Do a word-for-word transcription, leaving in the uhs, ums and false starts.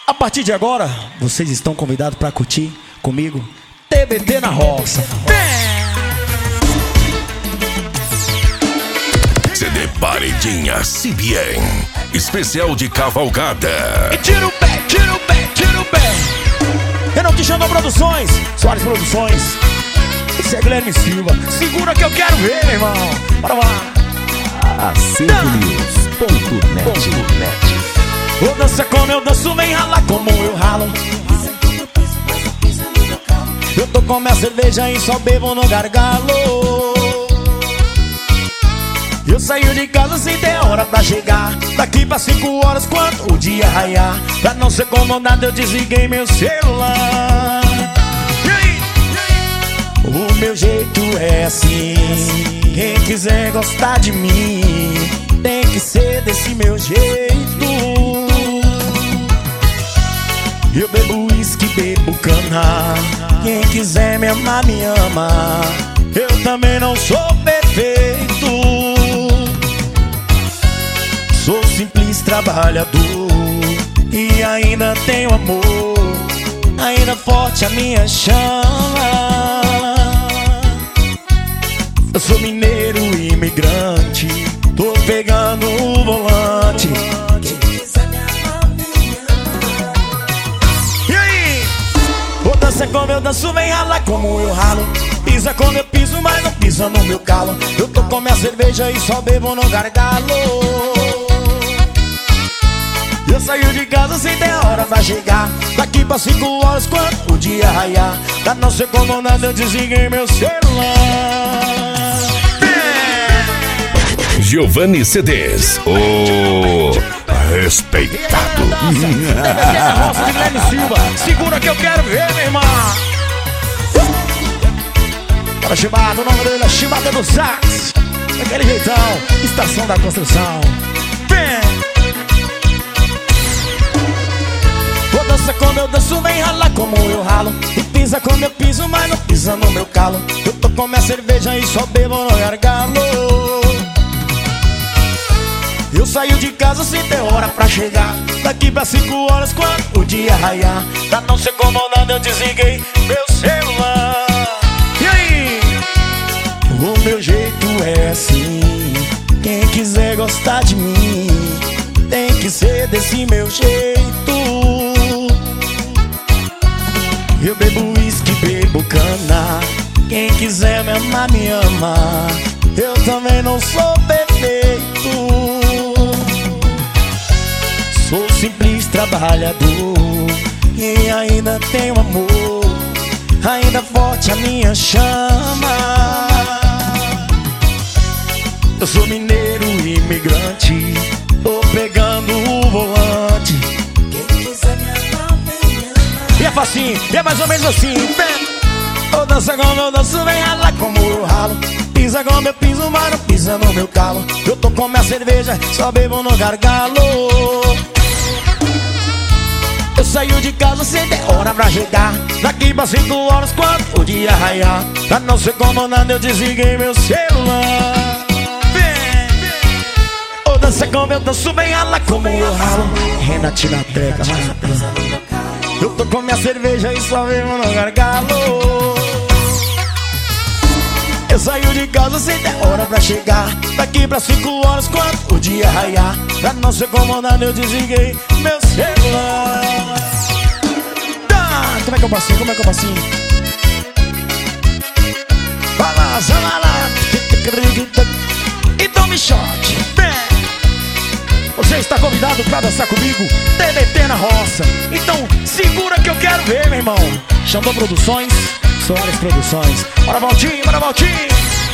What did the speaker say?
A partir de agora, vocês estão convidados para curtir comigo T B T na roça. C D Paredinha C B N, especial de cavalgada. E tira o pé, tira o pé, tira o pé. Renan Quixandão Produções, Soares Produções. Esse é Guilherme Silva. Segura que eu quero ver, meu irmão. Bora lá. Acervo News ponto net. Vou dançar como eu danço, vem ralar como eu ralo. Eu tô com minha cerveja e só bebo no gargalo. Eu saio de casa sem ter hora pra chegar. Daqui pra cinco horas quando o dia raiar. Pra não ser comandado eu desliguei meu celular. E aí? O meu jeito é assim. Quem quiser gostar de mim tem que ser desse meu jeito. Eu bebo uísque, bebo cana. Quem quiser me amar, me ama. Eu também não sou perfeito. Sou simples trabalhador e ainda tenho amor. Ainda forte a minha chama. Eu sou mineiro imigrante. Tô pegando o volante. Dança como eu danço, vem ralar como eu ralo. Pisa como eu piso, mas não pisa no meu calo. Eu tô com minha cerveja e só bebo no gargalo. Eu saio de casa sem ter hora pra chegar. Daqui pra cinco horas quando o dia raiar. Pra não ser comandado eu desliguei meu celular. Giovanni C Ds, o respeitado. Roça de Guilherme Silva. Segura que eu quero ver, meu irmão. Para Chibata, o nome dele é Chibata do Sax. Daquele jeitão, estação da construção. Vou dançar como eu danço, vem ralar como eu ralo. E pisa como eu piso, mas não pisa no meu calo. Eu tô com minha cerveja e só bebo no gargalo. Eu saio de casa sem ter hora pra chegar. Daqui pra cinco horas quando o dia raiar. Pra não ser comandado eu desliguei meu celular. E aí? O meu jeito é assim. Quem quiser gostar de mim tem que ser desse meu jeito. Eu bebo uísque, bebo cana. Quem quiser me amar, me ama. Eu também não sou perfeito. Sou simples trabalhador e ainda tenho amor. Ainda forte a minha chama. Eu sou mineiro imigrante. Tô pegando o volante. Quem quiser me amar, me ama. E é facinho, e é mais ou menos assim. Eu danço como eu danço, vem ralar como eu ralo. Pisa como eu piso, mas não pisa no meu calo. Eu tô com minha cerveja, só bebo no gargalo. Eu saio de casa sem ter hora pra chegar. Daqui pra cinco horas quando o dia raiar. Pra não ser comandado eu desliguei meu celular. Ô, dança como eu danço, bem rala como eu ralo. Renatina Teca, eu tô com minha cerveja e só bebo no gargalo. Eu saio de casa sem ter hora pra chegar. Daqui pra cinco horas quando o dia raiar. Pra não ser comandado eu desliguei meu celular. Tá, como é que eu passinho, como é que eu passinho? Vai lá, vai lá. E tome shot. Você está convidado pra dançar comigo T B T na roça. Então segura que eu quero ver, meu irmão. Xandão Produções, Soares Produções. Bora, Valtinho, bora, Valtinho.